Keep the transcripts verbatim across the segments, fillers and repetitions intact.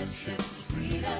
fellowship sweeter,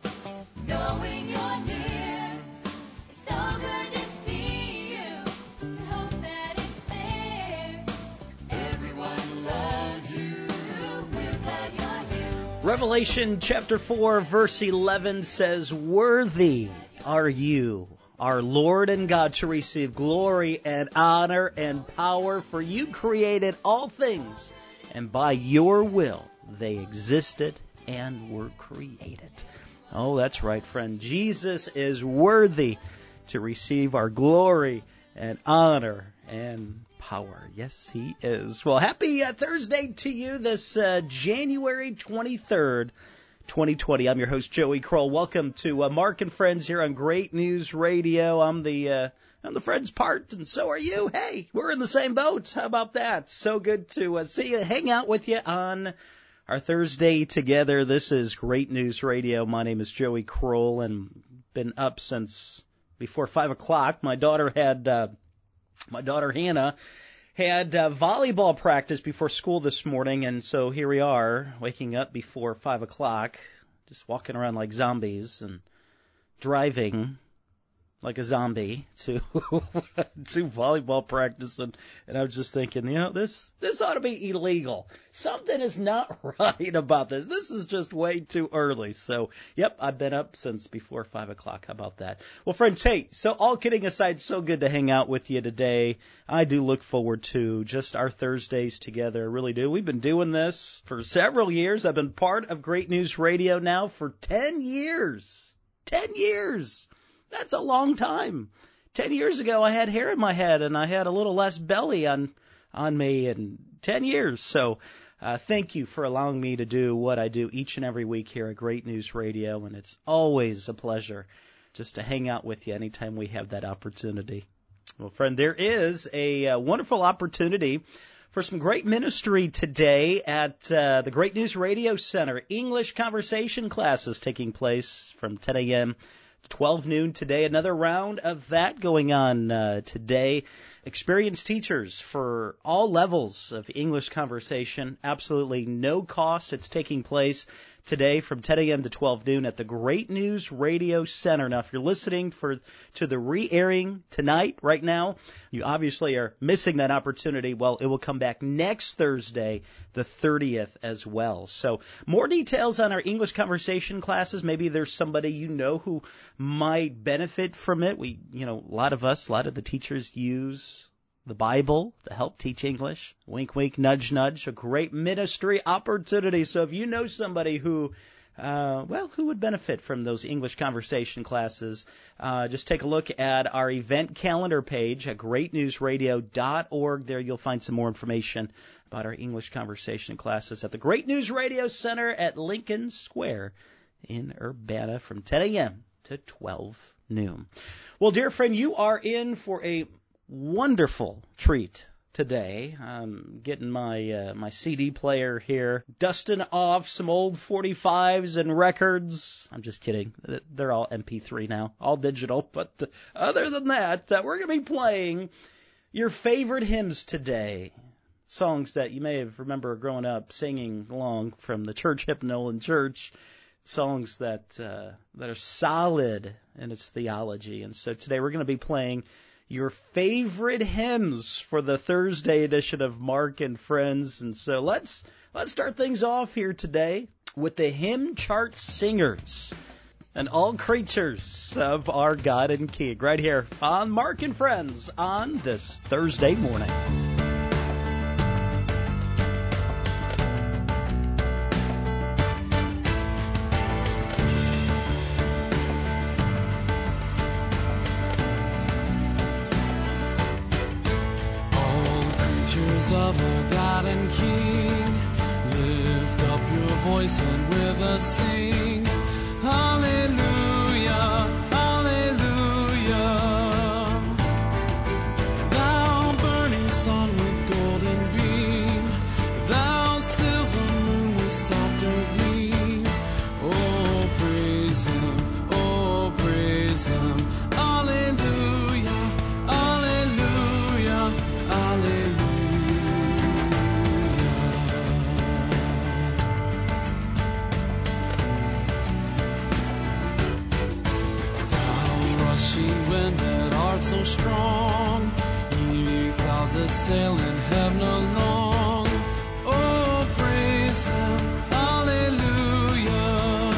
knowing you're near. It's so good to see you, and hope that it's there. Everyone loves you, we're glad you're here. Revelation chapter four, verse eleven says, "Worthy are you, our Lord and God, to receive glory and honor and power, for you created all things, and by your will they existed and were created." Oh, that's right, friend. Jesus is worthy to receive our glory and honor and power. Yes, he is. Well, happy uh, Thursday to you this uh, January twenty-third, twenty twenty. I'm your host, Joey Kroll. Welcome to uh, Mark and Friends here on Great News Radio. I'm the uh, I'm the Friends part, and so are you. Hey, we're in the same boat. How about that? So good to uh, see you, hang out with you on our Thursday together. This is Great News Radio. My name is Joey Kroll, and been up since before five o'clock. My daughter had uh, my daughter Hannah had uh, volleyball practice before school this morning, and so here we are, waking up before five o'clock, just walking around like zombies and driving like a zombie to to volleyball practice, and, and I was just thinking, you know, this this ought to be illegal. Something is not right about this. This is just way too early. So, yep, I've been up since before five o'clock. How about that? Well, friends, hey, so all kidding aside, so good to hang out with you today. I do look forward to just our Thursdays together. I really do. We've been doing this for several years. I've been part of Great News Radio now for ten years. ten years. That's a long time. Ten years ago, I had hair in my head, and I had a little less belly on on me in ten years. So uh, thank you for allowing me to do what I do each and every week here at Great News Radio, and it's always a pleasure just to hang out with you anytime we have that opportunity. Well, friend, there is a uh, wonderful opportunity for some great ministry today at uh, the Great News Radio Center. English conversation classes taking place from ten a.m. twelve noon today. Another round of that going on uh, today. Experienced teachers for all levels of English conversation. Absolutely no cost. It's taking place today from ten a.m. to twelve noon at the Great News Radio Center. Now, if you're listening for to the re-airing tonight, right now, you obviously are missing that opportunity. Well, it will come back next Thursday, the thirtieth, as well. So more details on our English conversation classes. Maybe there's somebody you know who might benefit from it. We, you know, a lot of us, a lot of the teachers use the Bible to help teach English. Wink, wink, nudge, nudge. A great ministry opportunity. So if you know somebody who, uh, well, who would benefit from those English conversation classes, uh, just take a look at our event calendar page at great news radio dot org. There you'll find some more information about our English conversation classes at the Great News Radio Center at Lincoln Square in Urbana from ten a.m. to twelve noon. Well, dear friend, you are in for a wonderful treat today. I'm getting my uh, my C D player here, dusting off some old forty-fives and records. I'm just kidding. They're all M P three now, all digital. But uh, other than that, uh, we're going to be playing your favorite hymns today. Songs that you may have remember growing up singing along from the church hymnal in church. Songs that uh, that are solid in its theology. And so today we're going to be playing your favorite hymns for the Thursday edition of Mark and Friends. And so let's let's start things off here today with the Hymn Chart Singers and all creatures of our God and King right here on Mark and Friends on this Thursday morning. Of our God and King, lift up your voice and with us sing, hallelujah, hallelujah. Thou burning sun with golden beam, thou silver moon with softer gleam, oh praise him, oh praise him, hallelujah, hallelujah, hallelujah. and that art so strong. Ye clouds that sail in heaven along. Oh, praise him, hallelujah.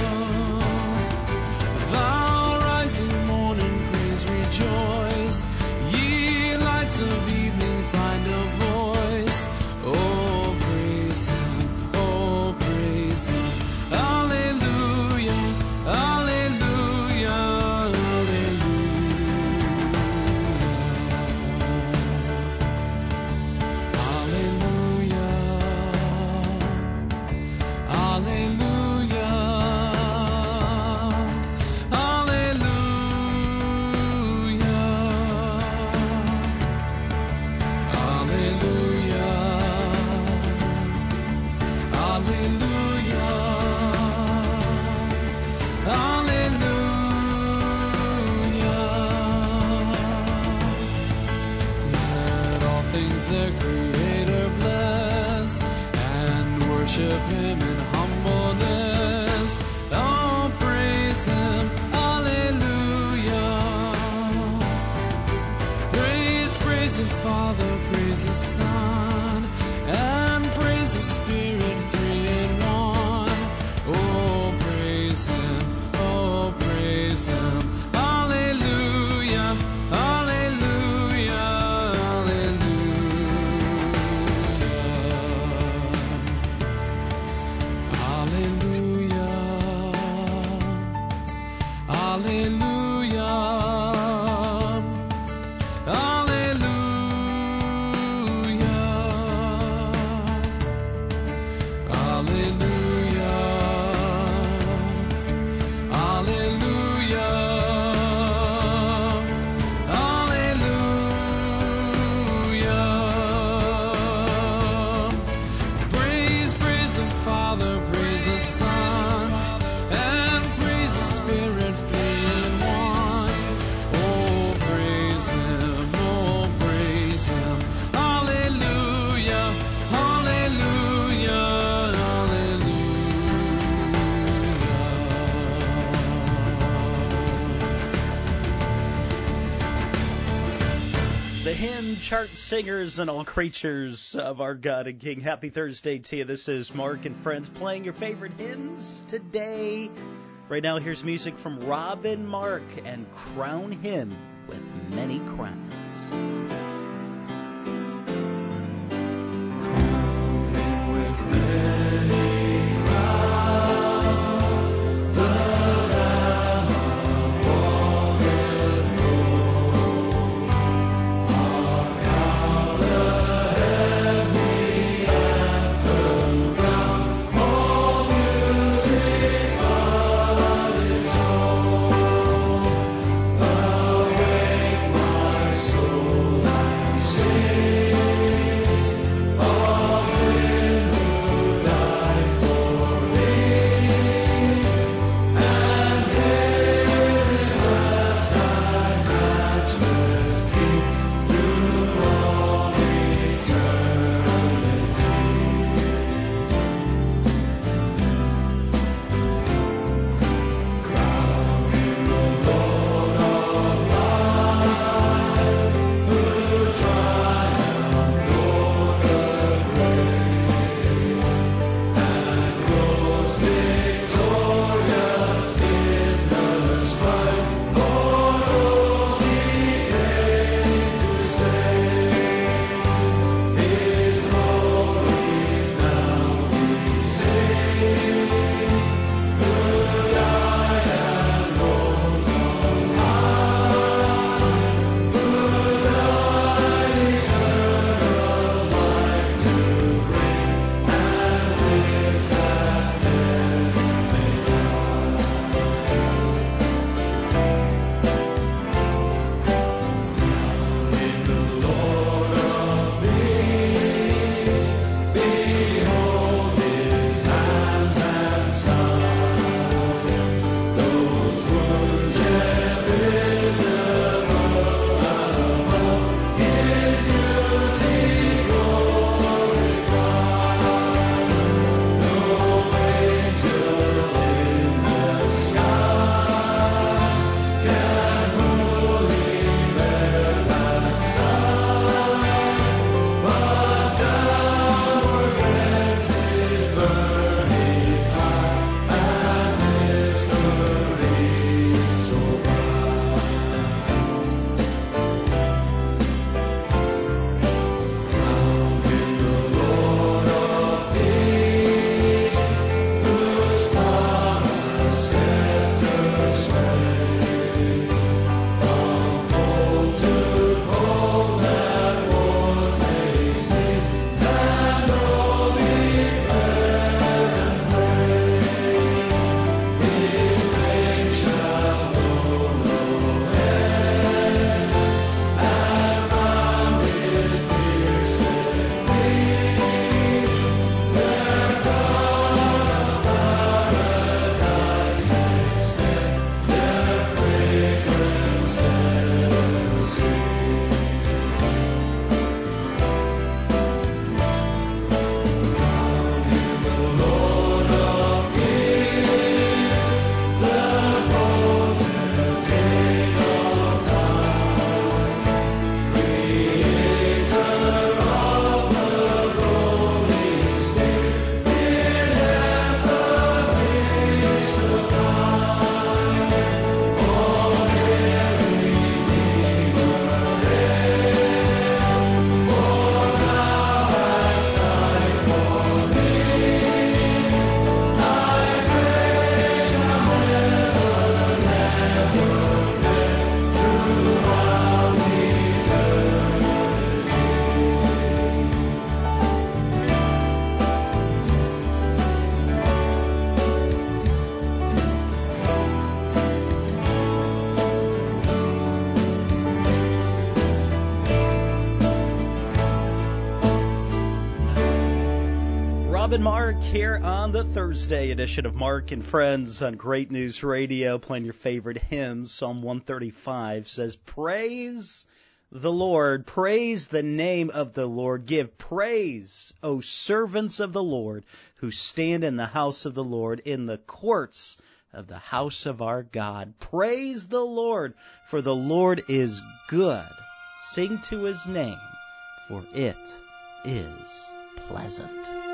Thou rising morning, praise, rejoice. Ye lights of evening, find a voice. Oh, praise him, oh, praise him. Hallelujah, hallelujah, hallelujah. Hallelujah, let all things the Creator bless and worship him in humbleness. Oh, praise him, hallelujah. Praise, praise the Father, praise the Son, and praise the Spirit, three in one. Oh, praise him, oh, praise him. Hallelujah, hallelujah, hallelujah. Hallelujah, hallelujah, hallelujah, hallelujah, hallelujah, hallelujah. Praise, praise the Father, praise the Son, and praise the Spirit, three in one. Oh, praise him, oh, praise him. Hallelujah, hallelujah, hallelujah. The hymn chart singers and all creatures of our God and King. Happy Thursday to you. This is Mark and friends playing your favorite hymns today. Right now, here's music from Robin Mark and Crown Him with Many Crowns. Awake my soul. Rob and Mark here on the Thursday edition of Mark and Friends on Great News Radio, playing your favorite hymns. Psalm one thirty-five says, praise the Lord, praise the name of the Lord, give praise, O servants of the Lord, who stand in the house of the Lord, in the courts of the house of our God. Praise the Lord, for the Lord is good. Sing to his name, for it is pleasant.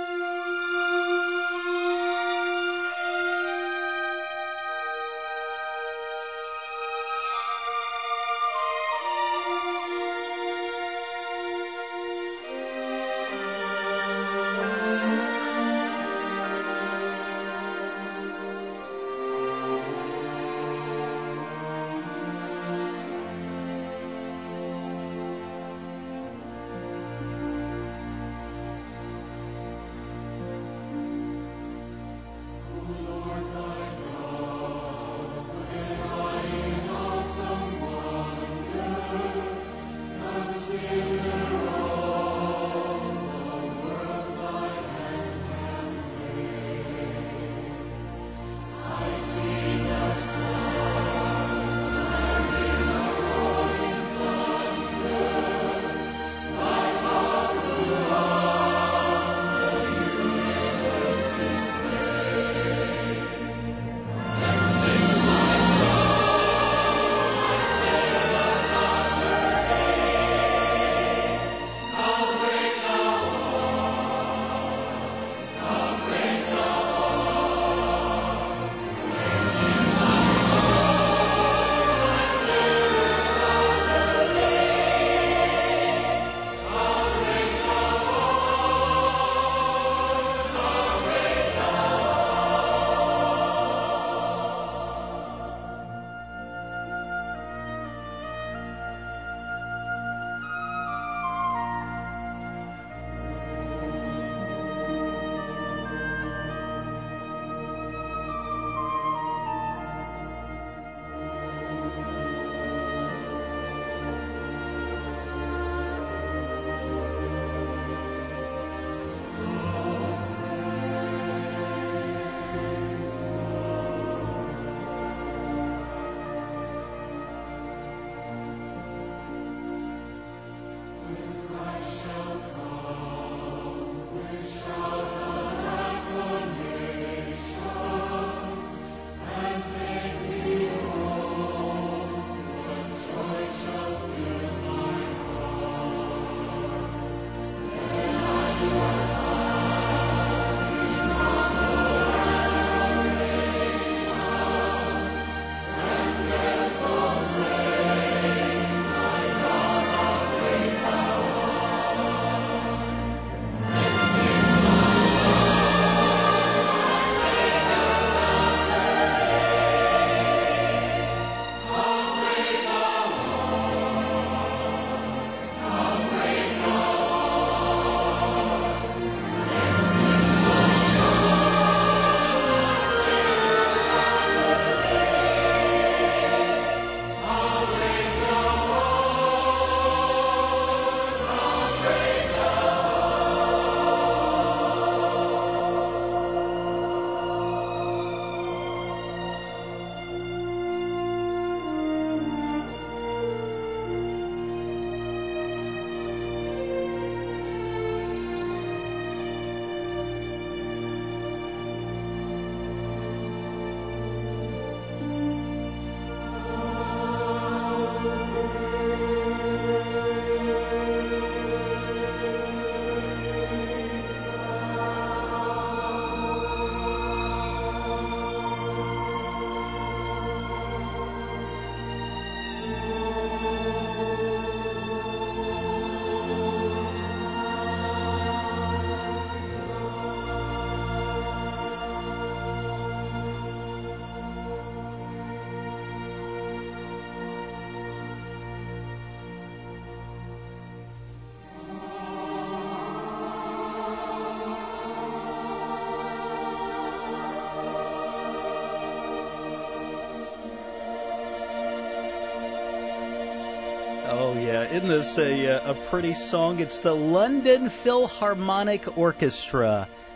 Oh, yeah. Isn't this a, a pretty song? It's the London Philharmonic Orchestra.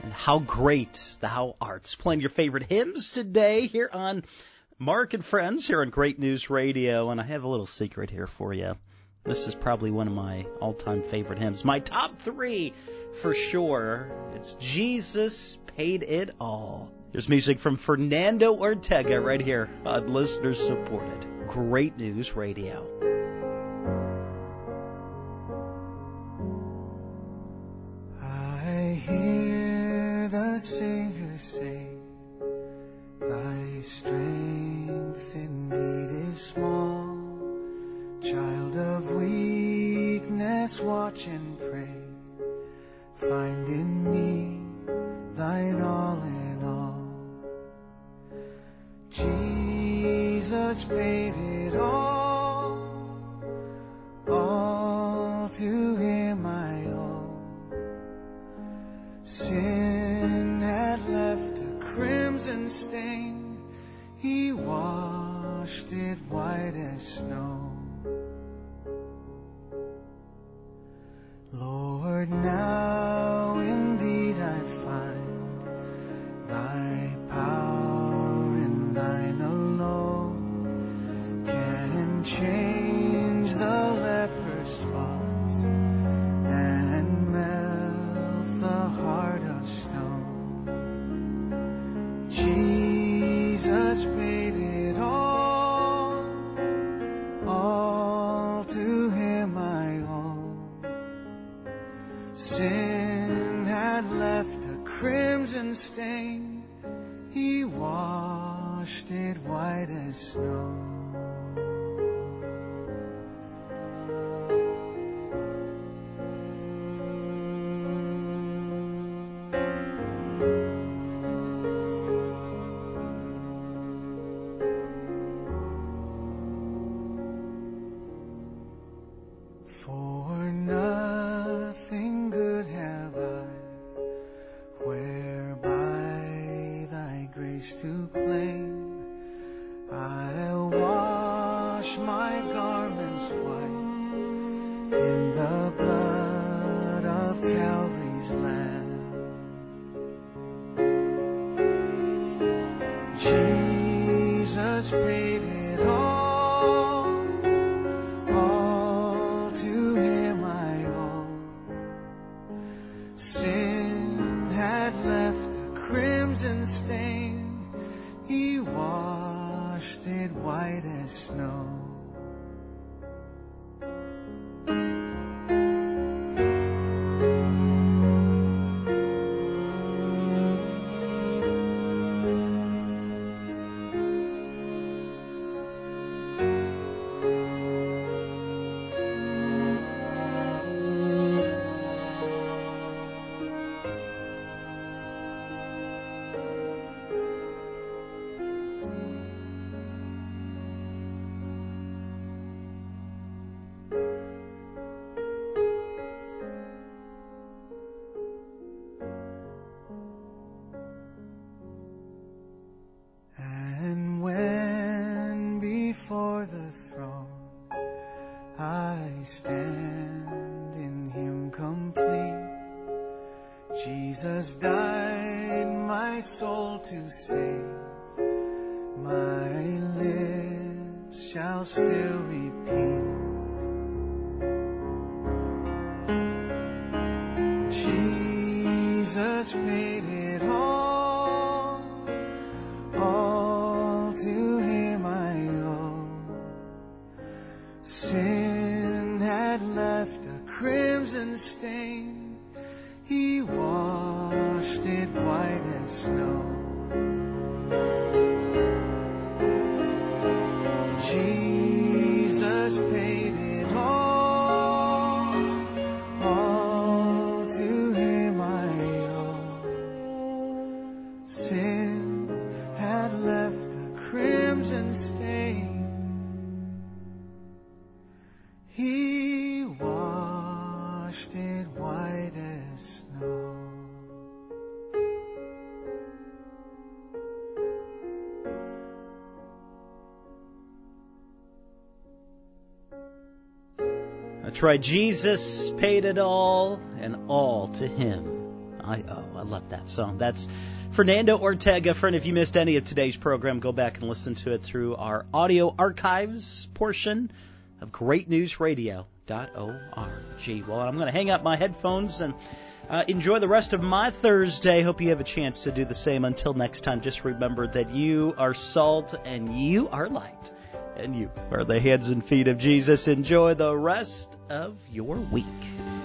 and how great thou art. Playing your favorite hymns today here on Mark and Friends here on Great News Radio. And I have a little secret here for you. This is probably one of my all-time favorite hymns. My top three for sure. It's Jesus Paid It All. Here's music from Fernando Ortega right here on Listener Supported Great News Radio. I hear the Savior say, thy strength indeed is small. Child of weakness, watch and pray. Find in me thine all in all. Jesus paid it all. All to him I owe. Sin had left a crimson stain. He washed it white as snow. Lord, now indeed I find thy power in thine alone can change the leper's spots and melt the heart of stone. Jesus paid it all, all to him I owe. Sin had left a crimson stain. He washed it white as snow. For nothing good have I, whereby thy grace to claim. I'll wash my garments white in the blood of Calvary's Lamb. Jesus paid it all, all to him I owe. Sin had left a crimson stain. He washed it white as snow. And when before the throne I stand in him complete, Jesus died my soul to save. My lips shall still repeat, Jesus paid it all, all to him I owe. Sin had left a crimson stain. He washed it white as snow. Jesus paid it all, all to him I owe. Sin had left a crimson stain. He washed it white as snow. That's right. Jesus paid it all, and all to him I O. I love that song. That's Fernando Ortega. Friend, if you missed any of today's program, go back and listen to it through our audio archives portion of great news radio dot org. Well, I'm going to hang up my headphones and uh, enjoy the rest of my Thursday. Hope you have a chance to do the same. Until next time, just remember that you are salt and you are light and you are the hands and feet of Jesus. Enjoy the rest of your week.